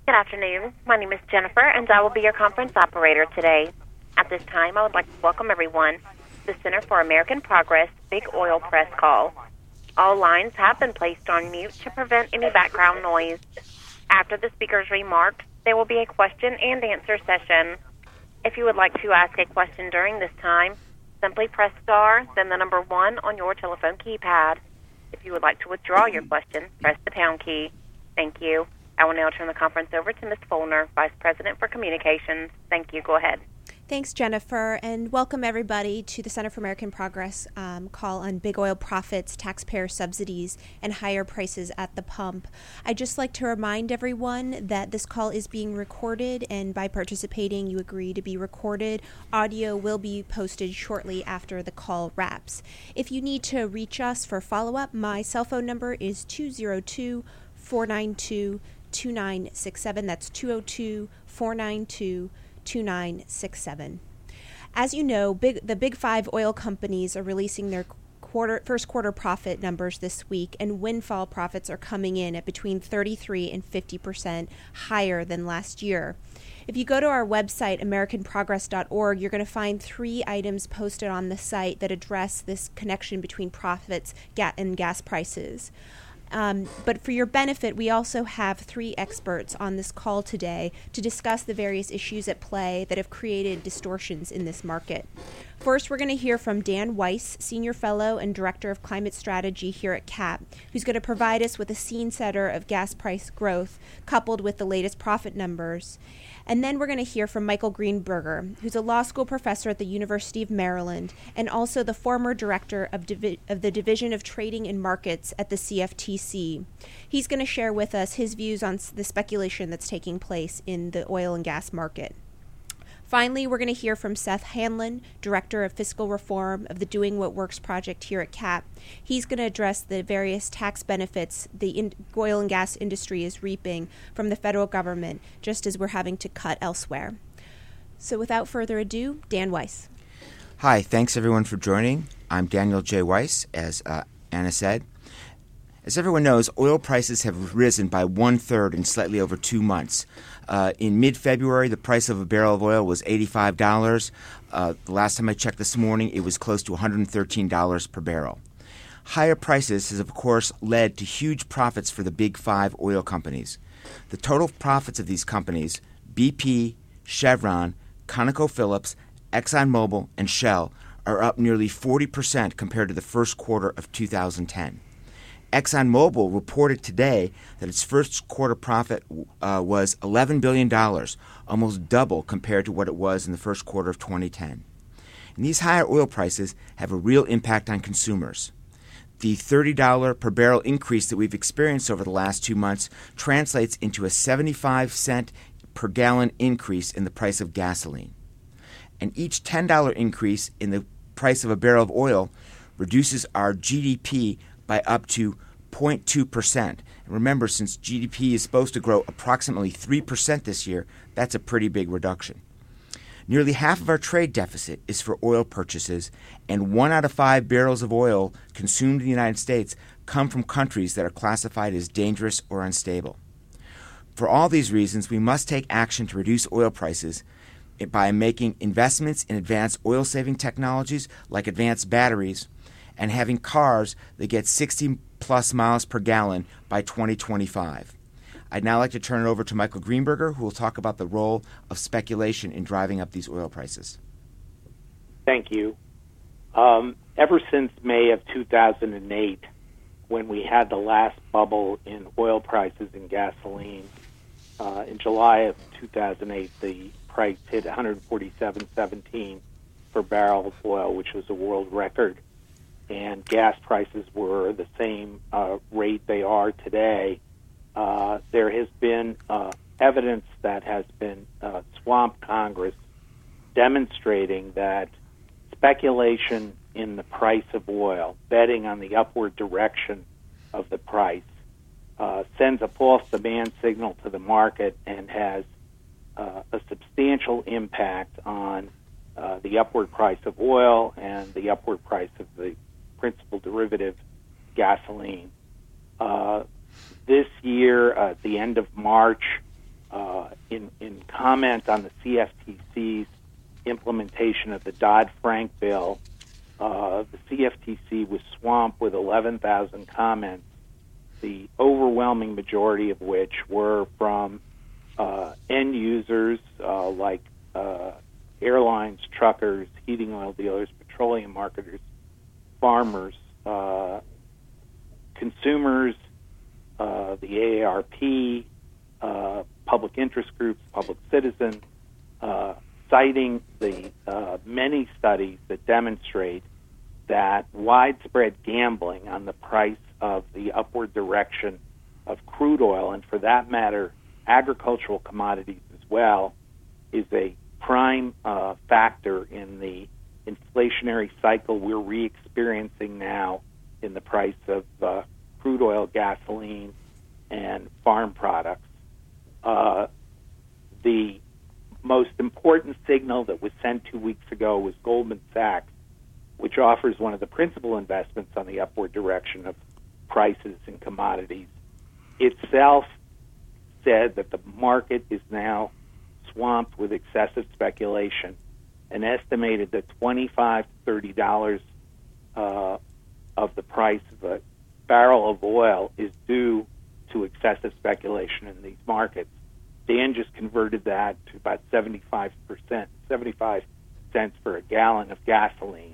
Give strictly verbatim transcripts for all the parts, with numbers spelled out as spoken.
Good afternoon. My name is Jennifer, and I will be your conference operator today. At this time, I would like to welcome everyone to the Center for American Progress Big Oil Press Call. All lines have been placed on mute to prevent any background noise. After the speaker's remarks, there will be a question and answer session. If you would like to ask a question during this time, simply press star, then the number one on your telephone keypad. If you would like to withdraw your question, press the pound key. Thank you. I will now turn the conference over to Miz Follner, Vice President for Communications. Thank you. Go ahead. Thanks, Jennifer, and welcome everybody to the Center for American Progress um, call on big oil profits, taxpayer subsidies, and higher prices at the pump. I'd just like to remind everyone that this call is being recorded, and by participating, you agree to be recorded. Audio will be posted shortly after the call wraps. If you need to reach us for follow-up, my cell phone number is two oh two, four nine two, two nine six seven. That's two oh two, four nine two, two nine six seven. As you know, big, the big five oil companies are releasing their quarter, first quarter profit numbers this week, and windfall profits are coming in at between thirty-three and fifty percent higher than last year. If you go to our website, american progress dot org, you're going to find three items posted on the site that address this connection between profits and gas prices. Um, but for your benefit, we also have three experts on this call today to discuss the various issues at play that have created distortions in this market. First, we're going to hear from Dan Weiss, Senior Fellow and Director of Climate Strategy here at C A P, who's going to provide us with a scene setter of gas price growth coupled with the latest profit numbers. And then we're going to hear from Michael Greenberger, who's a law school professor at the University of Maryland and also the former director of, Divi- of the Division of Trading and Markets at the C F T C. He's going to share with us his views on the speculation that's taking place in the oil and gas market. Finally, we're going to hear from Seth Hanlon, Director of Fiscal Reform of the Doing What Works project here at C A P. He's going to address the various tax benefits the in- oil and gas industry is reaping from the federal government, just as we're having to cut elsewhere. So without further ado, Dan Weiss. Hi, thanks everyone for joining. I'm Daniel J. Weiss, as uh, Anna said. As everyone knows, oil prices have risen by one-third in slightly over two months. Uh, in mid-February, the price of a barrel of oil was eighty-five dollars. Uh, the last time I checked this morning, it was close to one hundred thirteen dollars per barrel. Higher prices has, of course, led to huge profits for the big five oil companies. The total profits of these companies, B P, Chevron, ConocoPhillips, ExxonMobil, and Shell, are up nearly forty percent compared to the first quarter of two thousand ten. ExxonMobil reported today that its first quarter profit uh, was eleven billion dollars, almost double compared to what it was in the first quarter of twenty ten. And these higher oil prices have a real impact on consumers. The thirty dollars per barrel increase that we've experienced over the last two months translates into a seventy-five cent per gallon increase in the price of gasoline. And each ten dollars increase in the price of a barrel of oil reduces our G D P by up to zero point two percent. And remember, since G D P is supposed to grow approximately three percent this year, that's a pretty big reduction. Nearly half of our trade deficit is for oil purchases, and one out of five barrels of oil consumed in the United States come from countries that are classified as dangerous or unstable. For all these reasons, we must take action to reduce oil prices by making investments in advanced oil-saving technologies like advanced batteries, and having cars that get sixty plus miles per gallon by twenty twenty-five. I'd now like to turn it over to Michael Greenberger, who will talk about the role of speculation in driving up these oil prices. Thank you. Um, ever since May of two thousand eight, when we had the last bubble in oil prices and gasoline, uh, in July of two thousand eight, the price hit one hundred forty-seven seventeen per barrel of oil, which was a world record. And gas prices were the same uh, rate they are today. Uh, there has been uh, evidence that has been uh, swamped Congress demonstrating that speculation in the price of oil, betting on the upward direction of the price, uh, sends a false demand signal to the market and has uh, a substantial impact on uh, the upward price of oil and the upward price of the principal derivative, gasoline. Uh, this year, uh, at the end of March, uh, uh, in, in comment on the C F T C's implementation of the Dodd-Frank bill, uh, the C F T C was swamped with eleven thousand comments, the overwhelming majority of which were from uh, end users uh, like uh, airlines, truckers, heating oil dealers, petroleum marketers, farmers, uh, consumers, uh, the A A R P, uh, public interest groups, public citizen, uh, citing the uh, many studies that demonstrate that widespread gambling on the price of the upward direction of crude oil, and for that matter, agricultural commodities as well, is a prime uh, factor in the inflationary cycle we're re-experiencing now in the price of uh, crude oil, gasoline, and farm products. Uh, the most important signal that was sent two weeks ago was Goldman Sachs, which offers one of the principal investments on the upward direction of prices and commodities, itself said that the market is now swamped with excessive speculation and estimated that twenty-five to thirty dollars uh, of the price of a barrel of oil is due to excessive speculation in these markets. Dan just converted that to about seventy-five percent, seventy-five cents for a gallon of gasoline.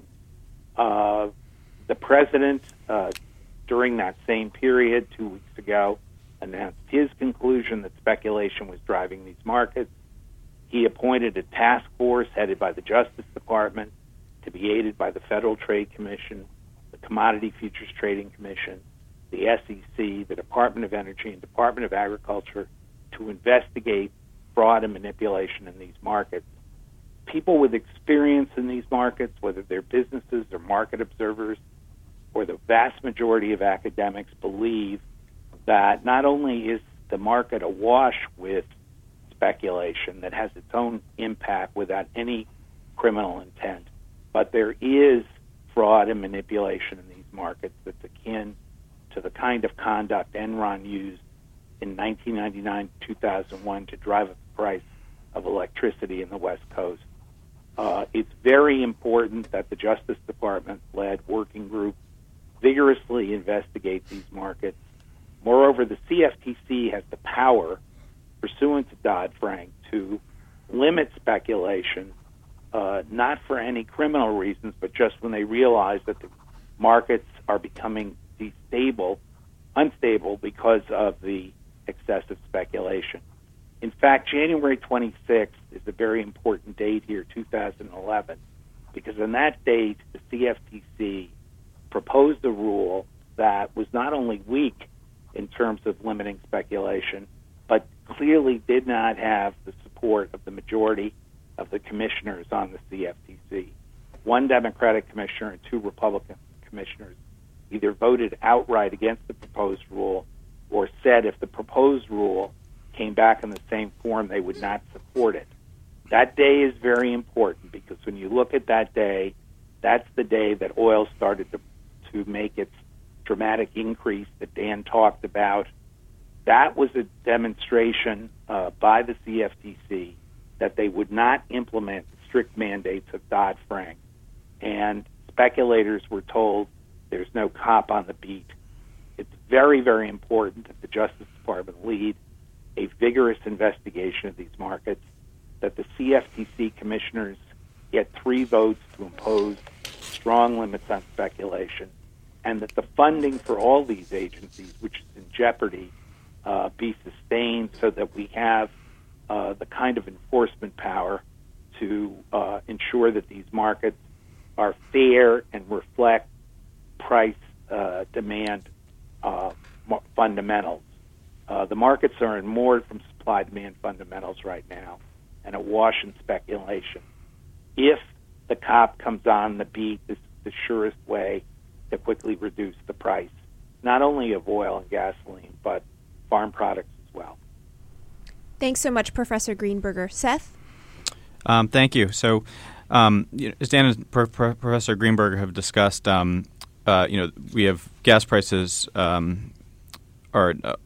Uh, the president, uh, during that same period, two weeks ago, announced his conclusion that speculation was driving these markets. He appointed a task force headed by the Justice Department to be aided by the Federal Trade Commission, the Commodity Futures Trading Commission, the S E C, the Department of Energy, and Department of Agriculture to investigate fraud and manipulation in these markets. People with experience in these markets, whether they're businesses or market observers, or the vast majority of academics, believe that not only is the market awash with speculation that has its own impact without any criminal intent, but there is fraud and manipulation in these markets that's akin to the kind of conduct Enron used in nineteen ninety-nine to two thousand one to drive up the price of electricity in the West Coast. Uh, it's very important that the Justice Department-led working group vigorously investigate these markets. Moreover, the C F T C has the power, pursuant to Dodd-Frank, to limit speculation, uh, not for any criminal reasons, but just when they realize that the markets are becoming destable, unstable because of the excessive speculation. In fact, January twenty-sixth is a very important date here, two thousand eleven, because on that date, the C F T C proposed a rule that was not only weak in terms of limiting speculation, but clearly did not have the support of the majority of the commissioners on the C F T C. One Democratic commissioner and two Republican commissioners either voted outright against the proposed rule or said if the proposed rule came back in the same form, they would not support it. That day is very important because when you look at that day, that's the day that oil started to, to make its dramatic increase that Dan talked about. That was a demonstration uh, by the C F T C that they would not implement the strict mandates of Dodd-Frank. And speculators were told there's no cop on the beat. It's very, very important that the Justice Department lead a vigorous investigation of these markets, that the C F T C commissioners get three votes to impose strong limits on speculation, and that the funding for all these agencies, which is in jeopardy, uh, be sustained so that we have uh, the kind of enforcement power to uh, ensure that these markets are fair and reflect price uh, demand uh, fundamentals. Uh, the markets are in more from supply-demand fundamentals right now and awash in speculation. If the cop comes on the beat, this is the surest way to quickly reduce the price, not only of oil and gasoline, but farm products as well. Thanks so much, Professor Greenberger. Seth? Um, thank you. So, um, you know, as Dan and Pro- Pro- Professor Greenberger have discussed, um, uh, you know, we have gas prices um, are uh,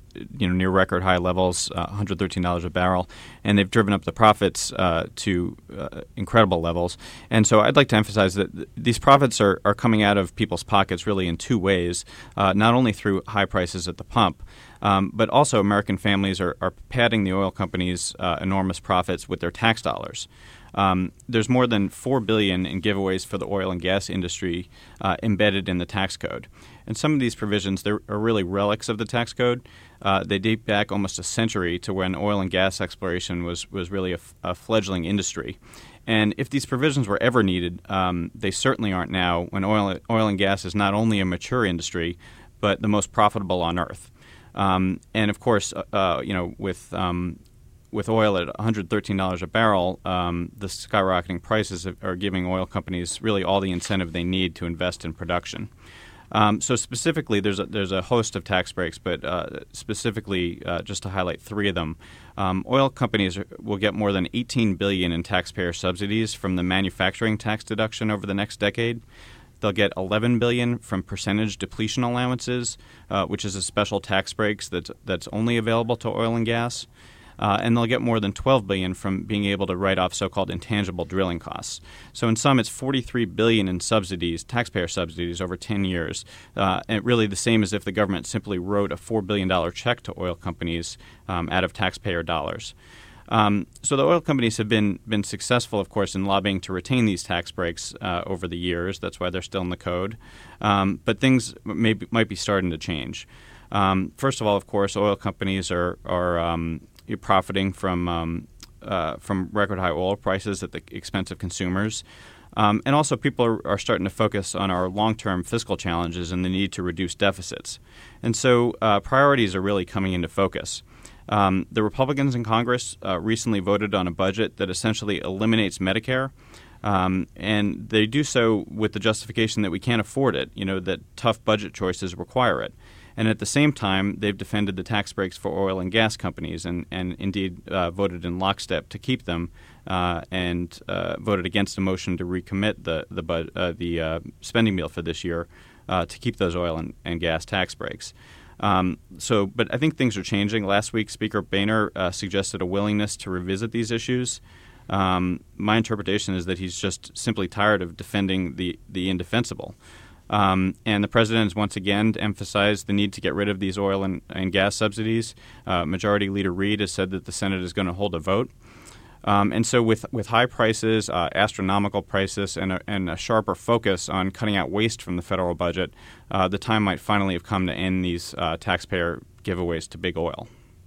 you know, near record high levels, uh, one hundred thirteen dollars a barrel, and they've driven up the profits uh, to uh, incredible levels. And so I'd like to emphasize that th- these profits are, are coming out of people's pockets really in two ways, uh, not only through high prices at the pump, um, but also American families are, are padding the oil companies' uh, enormous profits with their tax dollars. Um, there's more than four billion dollars in giveaways for the oil and gas industry uh, embedded in the tax code. And some of these provisions, they're, are really relics of the tax code. Uh, they date back almost a century to when oil and gas exploration was, was really a, f- a fledgling industry. And if these provisions were ever needed, um, they certainly aren't now when oil, oil and gas is not only a mature industry, but the most profitable on earth. Um, and of course, uh, you know, with um, with oil at one hundred thirteen dollars a barrel, um, the skyrocketing prices are giving oil companies really all the incentive they need to invest in production. Um, so specifically, there's a, there's a host of tax breaks, but uh, specifically, uh, just to highlight three of them, um, oil companies are, will get more than eighteen billion dollars in taxpayer subsidies from the manufacturing tax deduction over the next decade. They'll get eleven billion dollars from percentage depletion allowances, uh, which is a special tax breaks that's that's only available to oil and gas. Uh, and they'll get more than twelve billion dollars from being able to write off so-called intangible drilling costs. So in sum, it's forty-three billion dollars in subsidies, taxpayer subsidies, over ten years, uh, and really the same as if the government simply wrote a four billion dollars check to oil companies um, out of taxpayer dollars. Um, so the oil companies have been been successful, of course, in lobbying to retain these tax breaks uh, over the years. That's why they're still in the code. Um, but things may be, might be starting to change. Um, first of all, of course, oil companies are are um, You're profiting from um, uh, from record high oil prices at the expense of consumers. Um, and also people are, are starting to focus on our long-term fiscal challenges and the need to reduce deficits. And so uh, priorities are really coming into focus. Um, the Republicans in Congress uh, recently voted on a budget that essentially eliminates Medicare. Um, and they do so with the justification that we can't afford it, you know, that tough budget choices require it. And at the same time, they've defended the tax breaks for oil and gas companies and, and indeed uh, voted in lockstep to keep them uh, and uh, voted against a motion to recommit the the, bud, uh, the uh, spending bill for this year uh, to keep those oil and, and gas tax breaks. Um, so, but I think things are changing. Last week, Speaker Boehner uh, suggested a willingness to revisit these issues. Um, my interpretation is that he's just simply tired of defending the, the indefensible. Um, and the president has once again emphasized the need to get rid of these oil and, and gas subsidies. Uh, Majority Leader Reid has said that the Senate is going to hold a vote. Um, and so with, with high prices, uh, astronomical prices, and a, and a sharper focus on cutting out waste from the federal budget, uh, the time might finally have come to end these uh, taxpayer giveaways to big oil.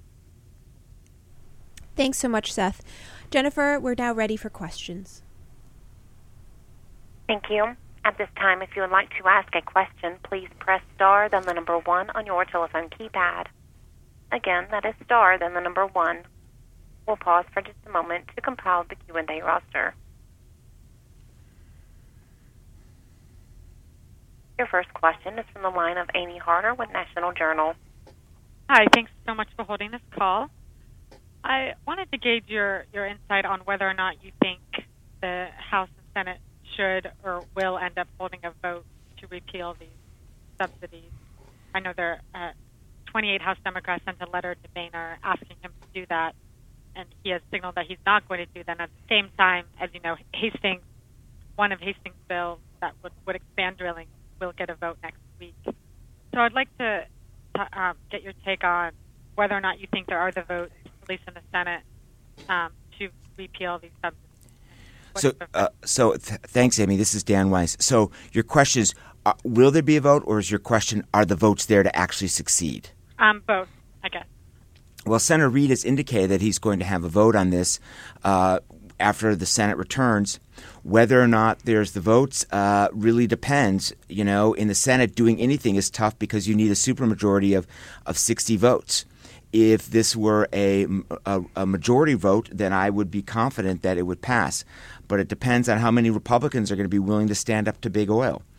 Thanks so much, Seth. Jennifer, we're now ready for questions. Thank you. At this time, if you would like to ask a question, please press star, then the number one on your telephone keypad. Again, that is star, then the number one. We'll pause for just a moment to compile the Q and A roster. Your first question is from the line of Amy Harder with National Journal. Hi, thanks so much for holding this call. I wanted to gauge your, your insight on whether or not you think the House and Senate should or will end up holding a vote to repeal these subsidies. I know there uh, twenty-eight House Democrats sent a letter to Boehner asking him to do that, and he has signaled that he's not going to do that. At the same time, as you know, Hastings, one of Hastings' bills that would, would expand drilling will get a vote next week. So I'd like to um, get your take on whether or not you think there are the votes, at least in the Senate, um, to repeal these subsidies. So, uh, so th- thanks, Amy. This is Dan Weiss. So your question is, uh, will there be a vote, or is your question, are the votes there to actually succeed? Um, both, I guess. Well, Senator Reid has indicated that he's going to have a vote on this uh, after the Senate returns. Whether or not there's the votes uh, really depends. You know, in the Senate, doing anything is tough because you need a supermajority of, of sixty votes. If this were a, a, a majority vote, then I would be confident that it would pass. But it depends on how many Republicans are going to be willing to stand up to big oil.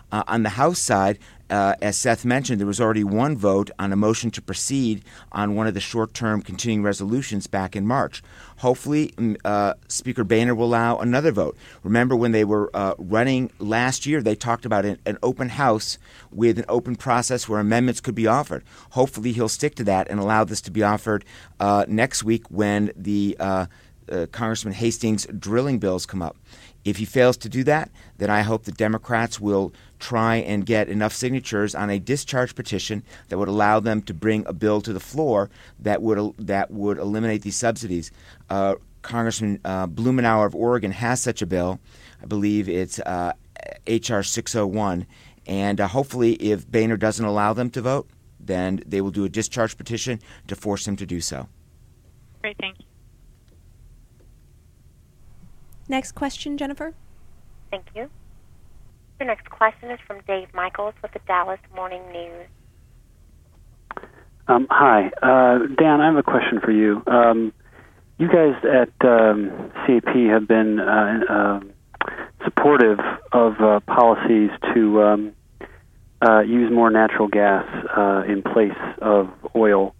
Uh, on the House side, uh, as Seth mentioned, there was already one vote on a motion to proceed on one of the short-term continuing resolutions back in March. Hopefully, uh, Speaker Boehner will allow another vote. Remember when they were uh, running last year, they talked about an, an open House with an open process where amendments could be offered. Hopefully, he'll stick to that and allow this to be offered uh, next week when the uh, uh, Congressman Hastings drilling bills come up. If he fails to do that, then I hope the Democrats will try and get enough signatures on a discharge petition that would allow them to bring a bill to the floor that would that would eliminate these subsidies. Uh, Congressman uh, Blumenauer of Oregon has such a bill. I believe it's uh, H R six oh one. And uh, hopefully if Boehner doesn't allow them to vote, then they will do a discharge petition to force him to do so. Great, thank you. Next question, Jennifer. Thank you. The next question is from Dave Michaels with the Dallas Morning News. Um, hi. Uh, Dan, I have a question for you. Um, you guys at um, C A P have been uh, uh, supportive of uh, policies to um, uh, use more natural gas uh, in place of oil.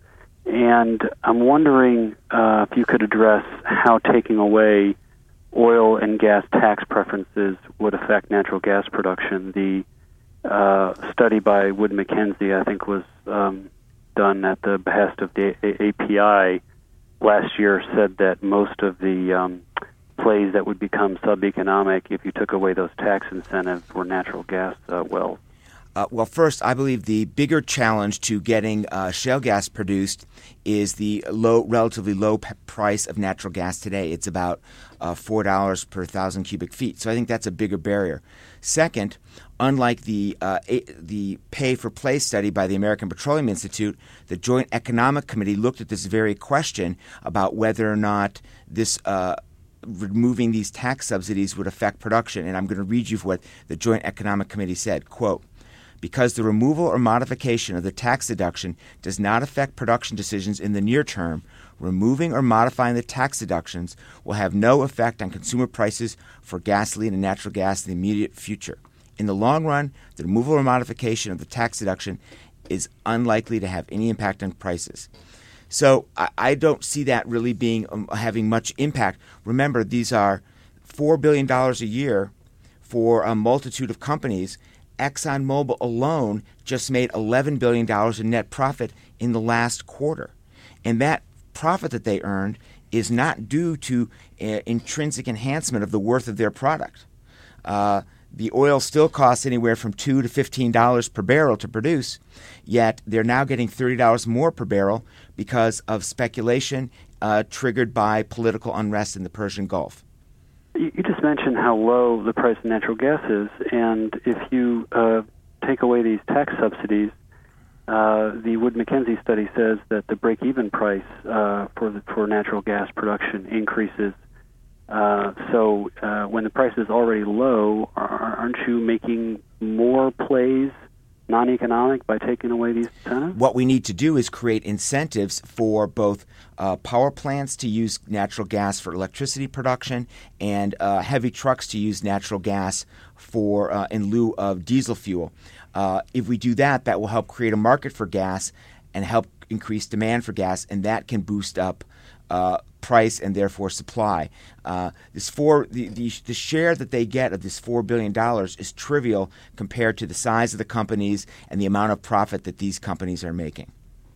And I'm wondering uh, if you could address how taking away oil and gas tax preferences would affect natural gas production. The uh, study by Wood Mackenzie, I think, was um, done at the behest of the A P I last year, said that most of the um, plays that would become sub-economic if you took away those tax incentives were natural gas uh, wells. Uh, well, first, I believe the bigger challenge to getting uh, shale gas produced is the low, relatively low p- price of natural gas today. It's about uh, four dollars per thousand cubic feet. So I think that's a bigger barrier. Second, unlike the uh, a- the pay-for-play study by the American Petroleum Institute, the Joint Economic Committee looked at this very question about whether or not this uh, removing these tax subsidies would affect production. And I'm going to read you what the Joint Economic Committee said, quote, "Because the removal or modification of the tax deduction does not affect production decisions in the near term, removing or modifying the tax deductions will have no effect on consumer prices for gasoline and natural gas in the immediate future. In the long run, the removal or modification of the tax deduction is unlikely to have any impact on prices." So I, I don't see that really being um, having much impact. Remember, these are four billion dollars a year for a multitude of companies. ExxonMobil alone just made eleven billion dollars in net profit in the last quarter. And that profit that they earned is not due to uh, intrinsic enhancement of the worth of their product. Uh, the oil still costs anywhere from two to fifteen dollars per barrel to produce, yet they're now getting thirty dollars more per barrel because of speculation uh, triggered by political unrest in the Persian Gulf. You just mentioned how low the price of natural gas is, and if you uh, take away these tax subsidies, uh, the Wood Mackenzie study says that the break-even price uh, for the, for natural gas production increases. Uh, so uh, when the price is already low, aren't you making more plays non-economic by taking away these incentives? What we need to do is create incentives for both uh, power plants to use natural gas for electricity production and uh, heavy trucks to use natural gas for uh, in lieu of diesel fuel. Uh, if we do that, that will help create a market for gas and help increase demand for gas, and that can boost up uh, price and therefore supply. Uh, this four the, the the share that they get of this four billion dollars is trivial compared to the size of the companies and the amount of profit that these companies are making.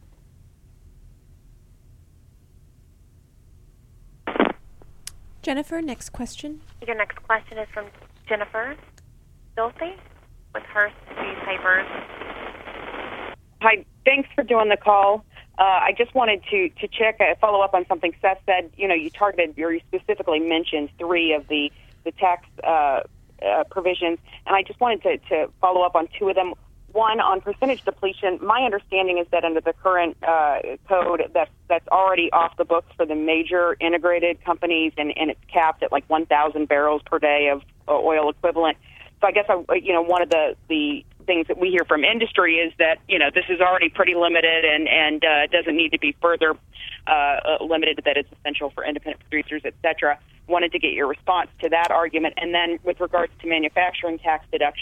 Jennifer, next question. Your next question is from Jennifer Dulce with Hearst Newspapers. Hi, thanks for doing the call. Uh, I just wanted to, to check, uh, follow up on something Seth said. You know, you targeted, or you specifically mentioned three of the, the tax uh, uh, provisions, and I just wanted to, to follow up on two of them. One, on percentage depletion, my understanding is that under the current uh, code, that's, that's already off the books for the major integrated companies, and, and it's capped at like one thousand barrels per day of uh, oil equivalent. So I guess, I, you know, one of the, the things that we hear from industry is that, you know, this is already pretty limited and, and uh, doesn't need to be further uh, limited, that it's essential for independent producers, et cetera. Wanted to get your response to that argument. And then with regards to manufacturing tax deduction,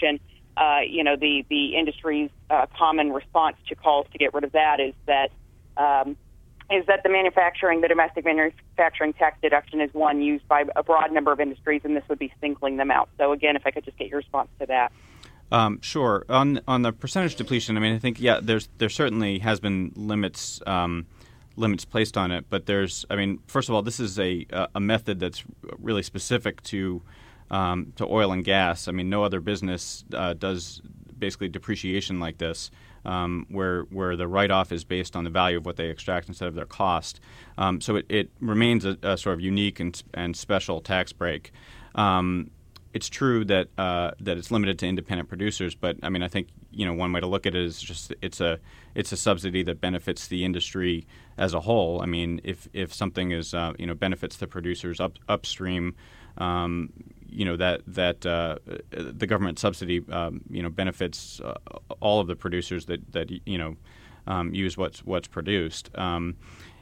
uh, you know, the, the industry's uh, common response to calls to get rid of that is that um, is that the manufacturing, the domestic manufacturing tax deduction is one used by a broad number of industries, and this would be singling them out. So, again, if I could just get your response to that. Um, sure. On on the percentage depletion, I mean, I think, yeah, there's there certainly has been limits um, limits placed on it. But there's, I mean, first of all, this is a a method that's really specific to um, to oil and gas. I mean, no other business uh, does basically depreciation like this, um, where where the write-off is based on the value of what they extract instead of their cost. Um, so it, it remains a, a sort of unique and and special tax break. Um, It's true that uh, that it's limited to independent producers, but I mean, I think you know one way to look at it is just it's a it's a subsidy that benefits the industry as a whole. I mean, if if something is uh, you know benefits the producers up upstream, um, you know that that uh, the government subsidy um, you know benefits uh, all of the producers that that you know um, use what's what's produced, um,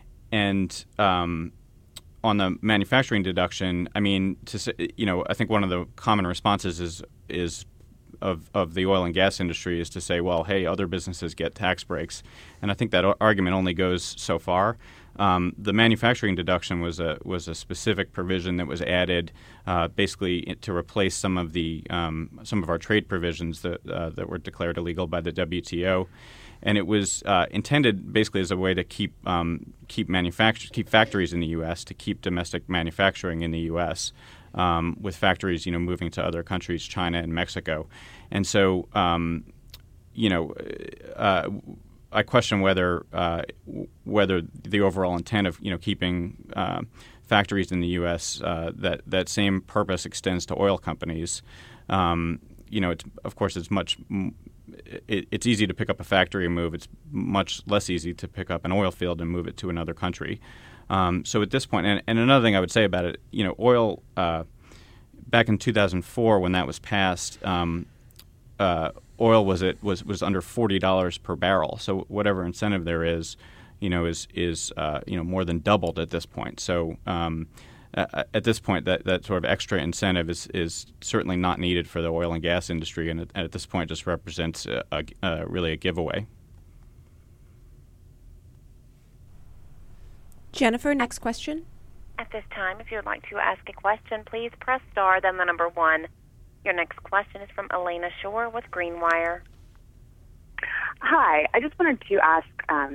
and um, on the manufacturing deduction, I mean, to say, you know, I think one of the common responses is is of of the oil and gas industry is to say, well, hey, other businesses get tax breaks, and I think that argument only goes so far. Um, the manufacturing deduction was a was a specific provision that was added, uh, basically to replace some of the um, some of our trade provisions that uh, that were declared illegal by the W T O. And it was uh, intended basically as a way to keep um, keep manufacture keep factories in the U S to keep domestic manufacturing in the U S Um, with factories you know moving to other countries, China and Mexico, and so um, you know uh, I question whether uh, whether the overall intent of you know keeping uh, factories in the U S uh, that that same purpose extends to oil companies. Um, you know, it's, of course, it's much. M- It, it's easy to pick up a factory and move. It's much less easy to pick up an oil field and move it to another country. Um, so at this point, and, and another thing I would say about it, you know, oil, uh, back in two thousand four when that was passed, um, uh, oil was at, was was under forty dollars per barrel. So whatever incentive there is, you know, is is uh, you know more than doubled at this point. So um, Uh, at this point, that, that sort of extra incentive is, is certainly not needed for the oil and gas industry, and at, and at this point just represents a, a, a, really a giveaway. Jennifer, next question. At this time, if you would like to ask a question, please press star, then the number one. Your next question is from Elena Shore with Greenwire. Hi. I just wanted to ask um,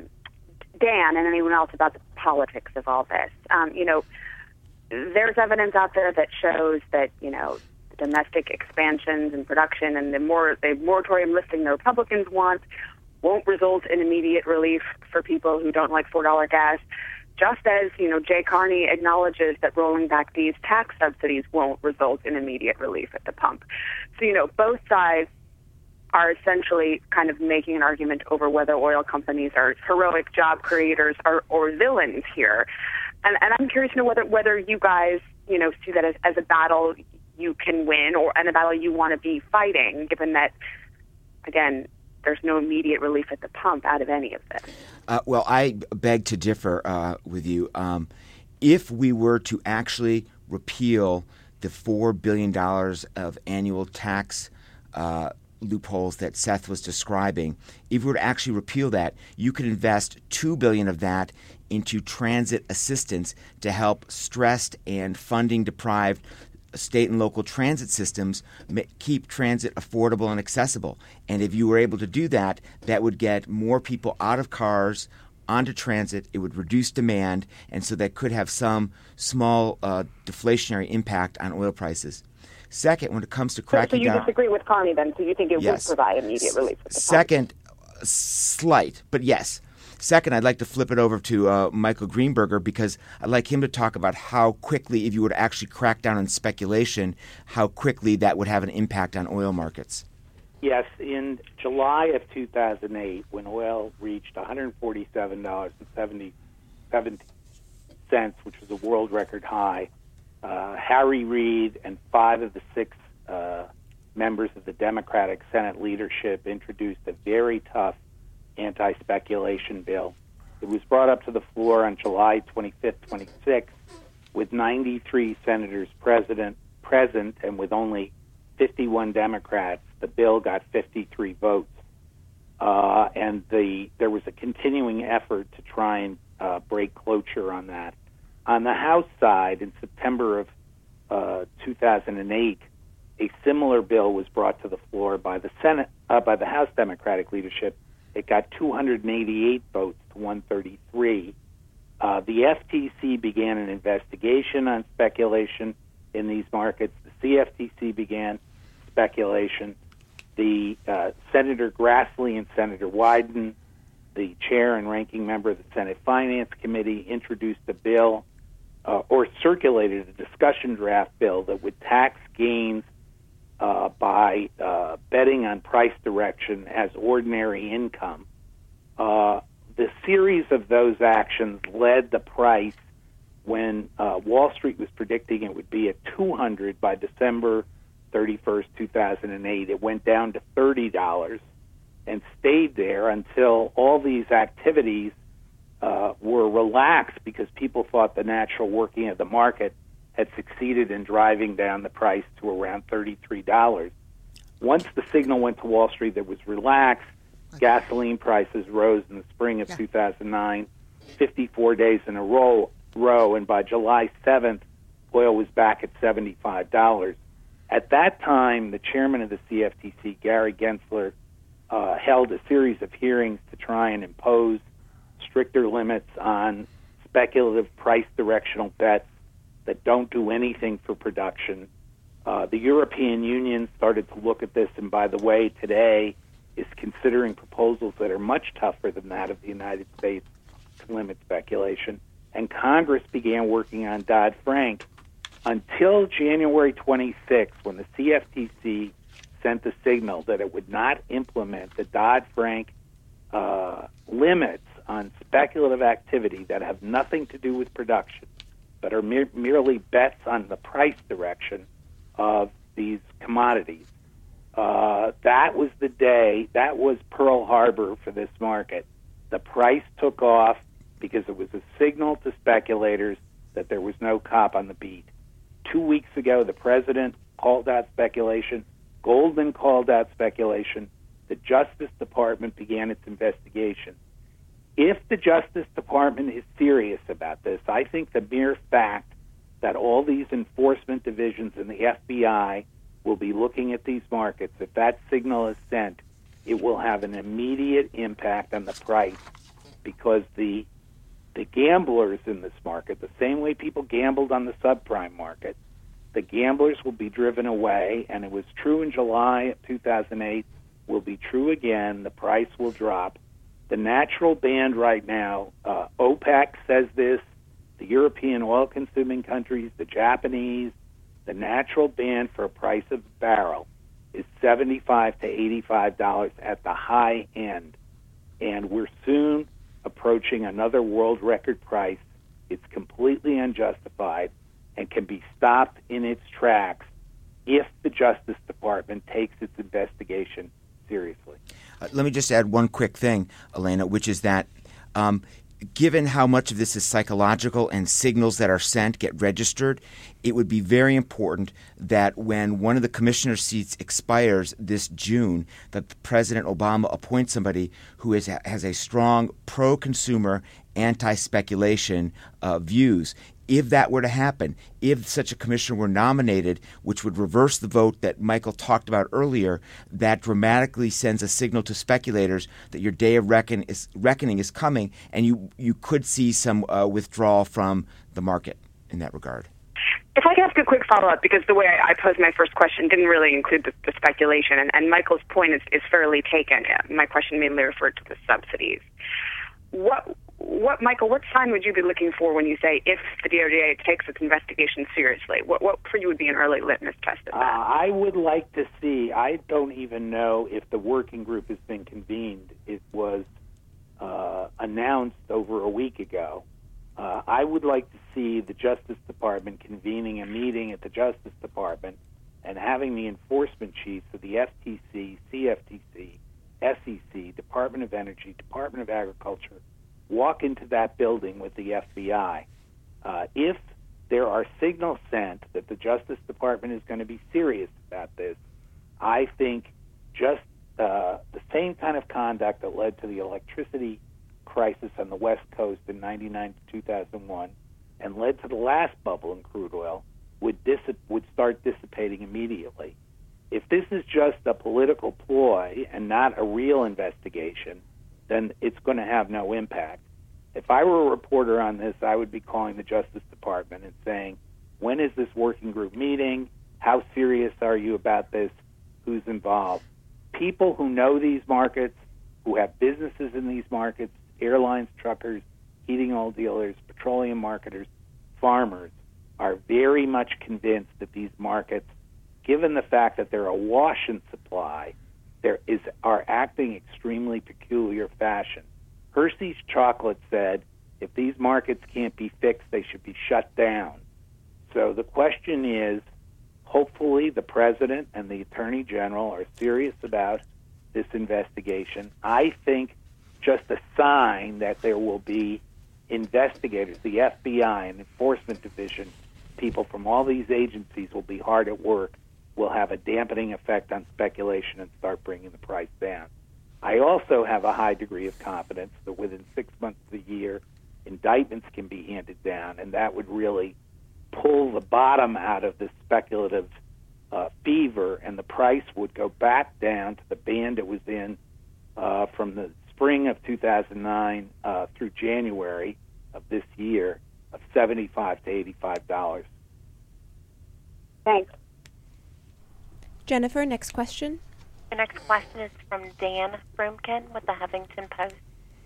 Dan and anyone else about the politics of all this. Um, you know, there's evidence out there that shows that, you know, domestic expansions and production and the more the moratorium lifting the Republicans want won't result in immediate relief for people who don't like four dollars gas, just as, you know, Jay Carney acknowledges that rolling back these tax subsidies won't result in immediate relief at the pump. So, you know, both sides are essentially kind of making an argument over whether oil companies are heroic job creators or, or villains here. And, and I'm curious to know whether whether you guys, you know, see that as, as a battle you can win or and a battle you want to be fighting, given that, again, there's no immediate relief at the pump out of any of this. Uh, well, I beg to differ uh, with you. Um, if we were to actually repeal the four billion dollars of annual tax uh, loopholes that Seth was describing, if we were to actually repeal that, you could invest two billion dollars of that into transit assistance to help stressed and funding deprived state and local transit systems keep transit affordable and accessible. And if you were able to do that, that would get more people out of cars onto transit. It would reduce demand, and so that could have some small uh, deflationary impact on oil prices. Second, when it comes to cracking so, so you down, disagree with Carney then? So you think it yes. would provide immediate relief? At the Second, pump? slight, but yes. Second, I'd like to flip it over to uh, Michael Greenberger because I'd like him to talk about how quickly, if you were to actually crack down on speculation, how quickly that would have an impact on oil markets. Yes, in July of two thousand eight, when oil reached one hundred forty-seven dollars and seventy-seven cents, which was a world record high, uh, Harry Reid and five of the six uh, members of the Democratic Senate leadership introduced a very tough anti-speculation bill. It was brought up to the floor on July twenty-fifth, twenty-sixth, with ninety-three senators present, present and with only fifty-one Democrats. the bill got fifty-three votes. Uh, and the there was a continuing effort to try and uh, break cloture on that. On the House side, in September of uh, two thousand eight, a similar bill was brought to the floor by the Senate, uh, by the House Democratic leadership. It got two hundred eighty-eight votes to one thirty-three. Uh, the F T C began an investigation on speculation in these markets. The C F T C began speculation. The uh, Senator Grassley and Senator Wyden, the chair and ranking member of the Senate Finance Committee, introduced a bill uh, or circulated a discussion draft bill that would tax gains uh, by uh, betting on price direction as ordinary income. Uh, the series of those actions led the price when uh, Wall Street was predicting it would be at two hundred by December thirty-first, two thousand eight. It went down to thirty dollars and stayed there until all these activities uh, were relaxed because people thought the natural working of the market had succeeded in driving down the price to around thirty-three dollars. Once the signal went to Wall Street that was relaxed, gasoline prices rose in the spring of yeah. two thousand nine, fifty-four days in a row, row, and by July seventh, oil was back at seventy-five dollars. At that time, the chairman of the C F T C, Gary Gensler, uh, held a series of hearings to try and impose stricter limits on speculative price directional bets that don't do anything for production. Uh, the European Union started to look at this, and by the way, today is considering proposals that are much tougher than that of the United States to limit speculation. And Congress began working on Dodd-Frank until January twenty-sixth, when the C F T C sent the signal that it would not implement the Dodd-Frank uh, limits on speculative activity that have nothing to do with production, but are mere, merely bets on the price direction of these commodities. Uh, that was the day, that was Pearl Harbor for this market. The price took off because it was a signal to speculators that there was no cop on the beat. Two weeks ago, the president called out speculation. Goldman called out speculation. The Justice Department began its investigation. If the Justice Department is serious about this, I think the mere fact that all these enforcement divisions in the F B I will be looking at these markets, if that signal is sent, it will have an immediate impact on the price, because the the gamblers in this market, the same way people gambled on the subprime market, the gamblers will be driven away, and it was true in July of two thousand eight, will be true again. The price will drop. The natural band right now, uh, OPEC says this, the European oil-consuming countries, the Japanese, the natural band for a price of a barrel is seventy-five to eighty-five dollars at the high end. And we're soon approaching another world record price. It's completely unjustified and can be stopped in its tracks if the Justice Department takes its investigation seriously. Uh, let me just add one quick thing, Elena, which is that um, given how much of this is psychological and signals that are sent get registered, it would be very important that when one of the commissioner seats expires this June, that President Obama appoints somebody who is, has a strong pro-consumer, anti-speculation uh, views. If that were to happen, if such a commissioner were nominated, which would reverse the vote that Michael talked about earlier, that dramatically sends a signal to speculators that your day of reckon is, reckoning is coming, and you, you could see some uh, withdrawal from the market in that regard. If I could ask a quick follow-up, because the way I posed my first question didn't really include the, the speculation, and, and Michael's point is, is fairly taken. My question mainly referred to the subsidies. What, what, Michael, what sign would you be looking for when you say if the D O J takes its investigation seriously? What, what for you would be an early litmus test of that? Uh, I would like to see, I don't even know if the working group has been convened. It was uh, announced over a week ago. Uh, I would like to see the Justice Department convening a meeting at the Justice Department and having the enforcement chiefs of the F T C, C F T C, S E C, Department of Energy, Department of Agriculture, walk into that building with the F B I. Uh, if there are signals sent that the Justice Department is going to be serious about this, I think just uh, the same kind of conduct that led to the electricity crisis on the West Coast in ninety-nine to two thousand one and led to the last bubble in crude oil would dissip- would start dissipating immediately. If this is just a political ploy and not a real investigation, then it's going to have no impact. If I were a reporter on this, I would be calling the Justice Department and saying, when is this working group meeting? How serious are you about this? Who's involved? People who know these markets, who have businesses in these markets, airlines, truckers, heating oil dealers, petroleum marketers, farmers, are very much convinced that these markets, given the fact that they're awash in supply, there is are acting extremely peculiar fashion. Hershey's Chocolate said if these markets can't be fixed, they should be shut down. So the question is, hopefully the President and the Attorney General are serious about this investigation. I think just a sign that there will be investigators, the F B I and Enforcement Division, people from all these agencies will be hard at work, will have a dampening effect on speculation and start bringing the price down. I also have a high degree of confidence that within six months of the year, indictments can be handed down, and that would really pull the bottom out of this speculative uh, fever, and the price would go back down to the band it was in uh, from the spring of two thousand nine uh, through January of this year of seventy-five to eighty-five dollars. Thanks. Jennifer, next question. The next question is from Dan Frumkin with the Huffington Post.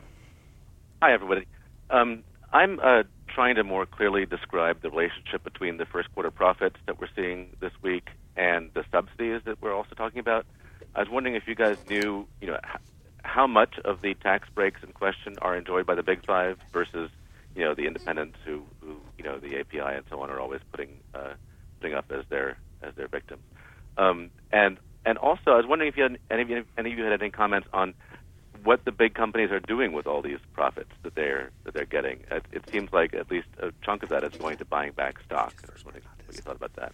Hi, everybody. Um, I'm uh, trying to more clearly describe the relationship between the first quarter profits that we're seeing this week and the subsidies that we're also talking about. I was wondering if you guys knew, you know, h- how much of the tax breaks in question are enjoyed by the Big Five versus, you know, the independents who, who you know, the A P I and so on are always putting uh, putting up as their as their victims. Um, and and also, I was wondering if you had any of you, any of you had any comments on what the big companies are doing with all these profits that they're that they're getting. It, it seems like at least a chunk of that is going to buying back stock. I was wondering what you thought about that.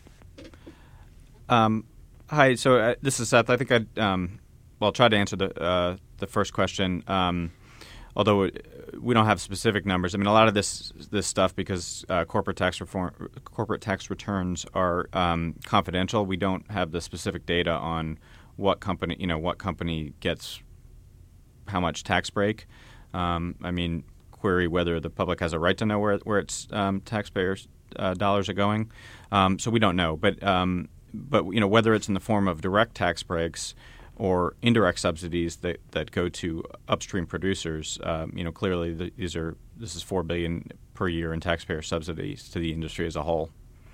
Um, hi, so uh, this is Seth. I think I'd um, well try to answer the uh, the first question. Um, although we don't have specific numbers. I mean, a lot of this this stuff because uh, corporate tax reform, corporate tax returns are um, confidential. We don't have the specific data on what company, you know, what company gets how much tax break. Um, I mean, query whether the public has a right to know where where its um, taxpayers' uh, dollars are going. Um, so we don't know, but um, but you know whether it's in the form of direct tax breaks or indirect subsidies that, that go to upstream producers. Um, you know, clearly the, these are this is four billion dollars per year in taxpayer subsidies to the industry as a whole.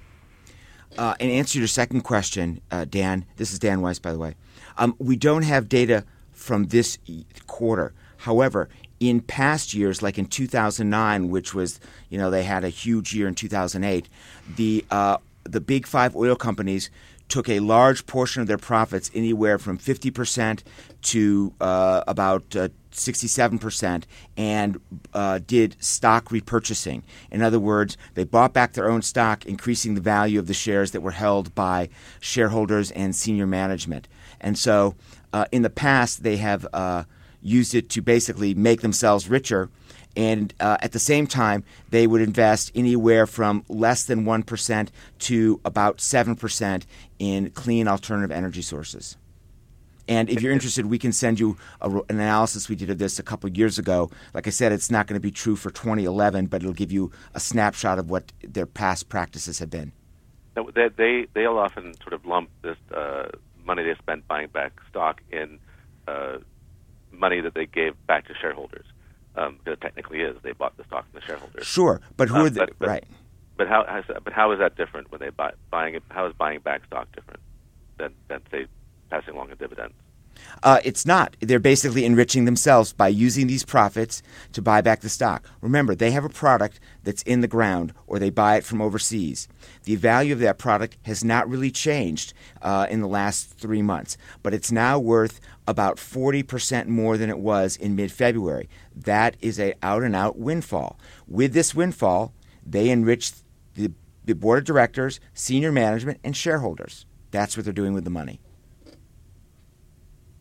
Uh, in answer to your second question, uh, Dan, this is Dan Weiss, by the way. Um, we don't have data from this quarter. However, in past years, like in two thousand nine, which was, you know, they had a huge year in two thousand eight, the uh, the big five oil companies took a large portion of their profits, anywhere from fifty percent to uh, about uh, sixty-seven percent, and uh, did stock repurchasing. In other words, they bought back their own stock, increasing the value of the shares that were held by shareholders and senior management. And so uh, in the past, they have uh, used it to basically make themselves richer. And uh, at the same time, they would invest anywhere from less than one percent to about seven percent in clean alternative energy sources. And if you're interested, we can send you a, an analysis we did of this a couple of years ago. Like I said, it's not going to be true for twenty eleven, but it'll give you a snapshot of what their past practices have been. They, they, they'll often sort of lump this uh, money they spent buying back stock in uh, money that they gave back to shareholders. Um, it technically is. They bought the stock from the shareholders. Sure, but who um, are they? But, but, right. But how, how is that, but how is that different when they buy buying it? How is buying back stock different than, than say passing along a dividend? Uh, it's not. They're basically enriching themselves by using these profits to buy back the stock. Remember, they have a product that's in the ground, or they buy it from overseas. The value of that product has not really changed uh, in the last three months, but it's now worth about forty percent more than it was in mid-February. That is a out-and-out windfall. With this windfall, they enrich the, the board of directors, senior management, and shareholders. That's what they're doing with the money.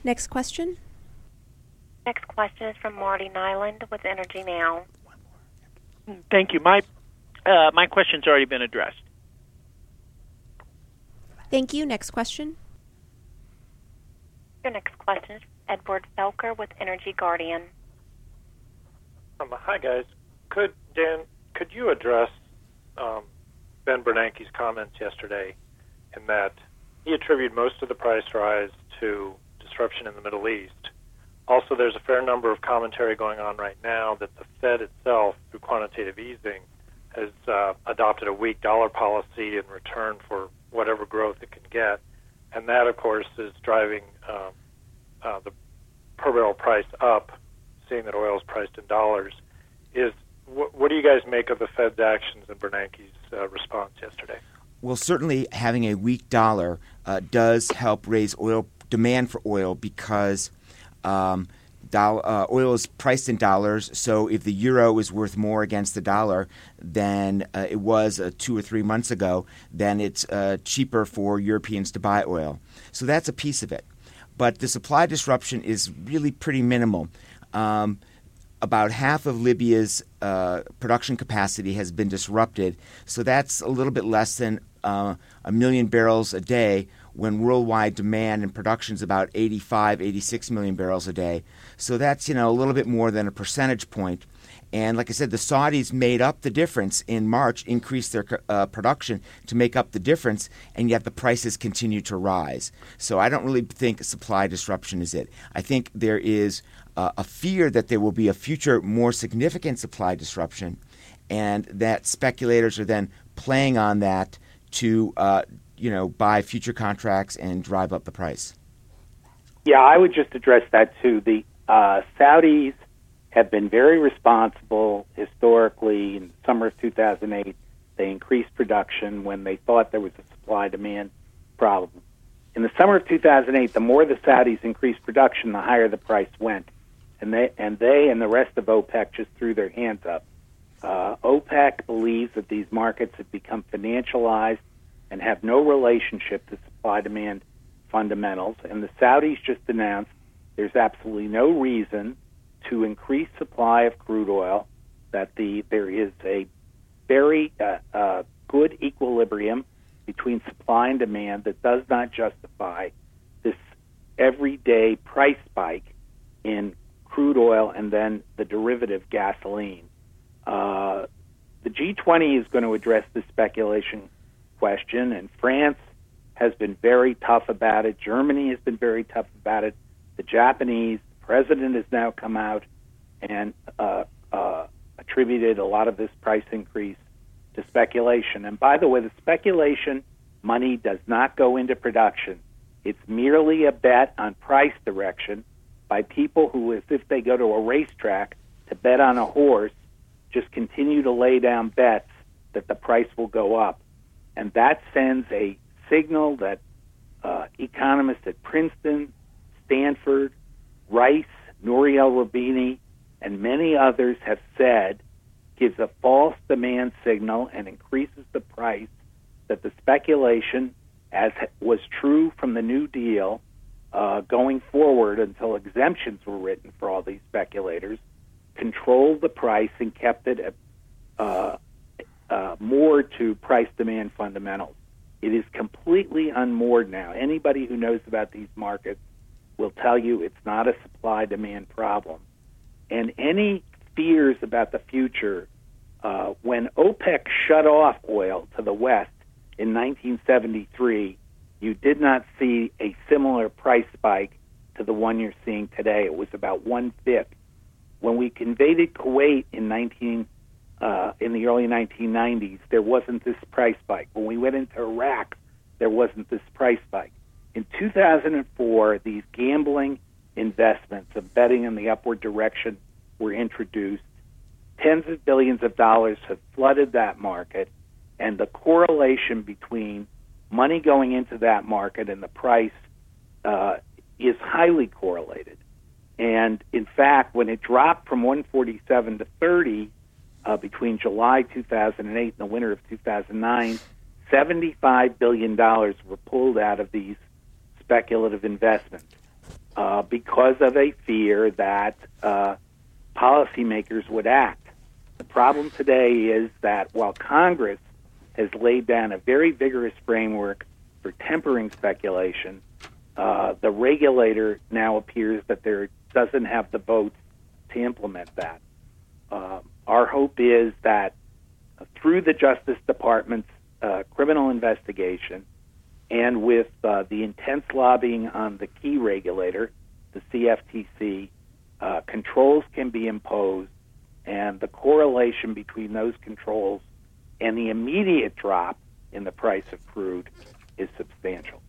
Next question. Next question is from Marty Nyland with Energy Now. Thank you. My uh, my question's already been addressed. Thank you. Next question. Your next question is Edward Felker with Energy Guardian. Um, hi, guys. Could Dan, could you address um, Ben Bernanke's comments yesterday in that he attributed most of the price rise to disruption in the Middle East? Also, there's a fair number of commentary going on right now that the Fed itself, through quantitative easing, has uh, adopted a weak dollar policy in return for whatever growth it can get. And that, of course, is driving um, uh, the per barrel price up, seeing that oil is priced in dollars. Is wh- What do you guys make of the Fed's actions and Bernanke's uh, response yesterday? Well, certainly having a weak dollar uh, does help raise oil demand for oil because um, dollar, uh, oil is priced in dollars. So if the euro is worth more against the dollar than uh, it was uh, two or three months ago, then it's uh, cheaper for Europeans to buy oil. So that's a piece of it. But the supply disruption is really pretty minimal. Um, about half of Libya's uh, production capacity has been disrupted. So that's a little bit less than uh, a million barrels a day when worldwide demand and production is about eighty-five, eighty-six million barrels a day. So that's, you know, a little bit more than a percentage point. And like I said, the Saudis made up the difference in March, increased their uh, production to make up the difference, and yet the prices continue to rise. So I don't really think supply disruption is it. I think there is uh, a fear that there will be a future more significant supply disruption, and that speculators are then playing on that to uh, you know, buy future contracts and drive up the price. Yeah, I would just address that too. The uh, Saudis have been very responsible historically. In the summer of two thousand eight, they increased production when they thought there was a supply-demand problem. In the summer of two thousand eight, the more the Saudis increased production, the higher the price went. And they and, they and the rest of OPEC just threw their hands up. Uh, OPEC believes that these markets have become financialized and have no relationship to supply-demand fundamentals. And the Saudis just announced there's absolutely no reason to increase supply of crude oil, that the there is a very uh, uh, good equilibrium between supply and demand that does not justify this everyday price spike in crude oil and then the derivative gasoline. Uh, the G twenty is going to address this speculation question, and France has been very tough about it. Germany has been very tough about it. The Japanese president has now come out and uh, uh, attributed a lot of this price increase to speculation. And by the way, the speculation money does not go into production. It's merely a bet on price direction by people who, as if they go to a racetrack to bet on a horse, just continue to lay down bets that the price will go up. And that sends a signal that uh, economists at Princeton, Stanford, Rice, Nouriel Roubini, and many others have said gives a false demand signal and increases the price, that the speculation, as was true from the New Deal, uh, going forward until exemptions were written for all these speculators, controlled the price and kept it at, uh, uh, more to price-demand fundamentals. It is completely unmoored now. Anybody who knows about these markets will tell you it's not a supply-demand problem. And any fears about the future, uh, when OPEC shut off oil to the West in nineteen seventy-three, you did not see a similar price spike to the one you're seeing today. It was about one-fifth. When we invaded Kuwait in nineteen uh, in the early nineteen nineties, there wasn't this price spike. When we went into Iraq, there wasn't this price spike. In two thousand four, these gambling investments of betting in the upward direction were introduced. Tens of billions of dollars have flooded that market, and the correlation between money going into that market and the price uh, is highly correlated. And in fact, when it dropped from one forty-seven to thirty uh, between July two thousand eight and the winter of two thousand nine, seventy-five billion dollars were pulled out of these speculative investments. uh, because of a fear that uh, policymakers would act. The problem today is that while Congress has laid down a very vigorous framework for tempering speculation, uh, the regulator now appears that there doesn't have the votes to implement that. Uh, our hope is that uh, through the Justice Department's uh, criminal investigation and with uh, the intense lobbying on the key regulator, the C F T C, uh, controls can be imposed, and the correlation between those controls and the immediate drop in the price of crude is substantial.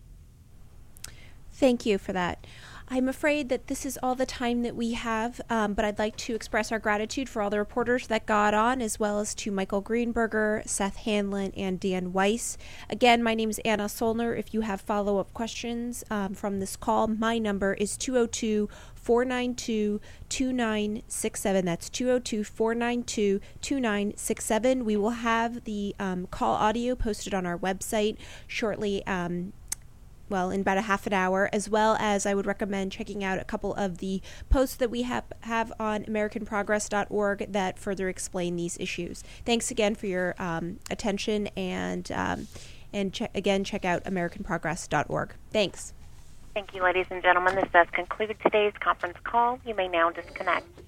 Thank you for that. I'm afraid that this is all the time that we have, um, but I'd like to express our gratitude for all the reporters that got on, as well as to Michael Greenberger, Seth Hanlon, and Dan Weiss. Again, my name is Anna Solner. If you have follow-up questions um, from this call, my number is two oh two, four nine two, two nine six seven. That's two oh two, four nine two, two nine six seven. We will have the um, call audio posted on our website shortly, um, well, in about a half an hour, as well as I would recommend checking out a couple of the posts that we have, have on american progress dot org that further explain these issues. Thanks again for your um, attention, and um, and che- again, check out american progress dot org. Thanks. Thank you, ladies and gentlemen. This does conclude today's conference call. You may now disconnect.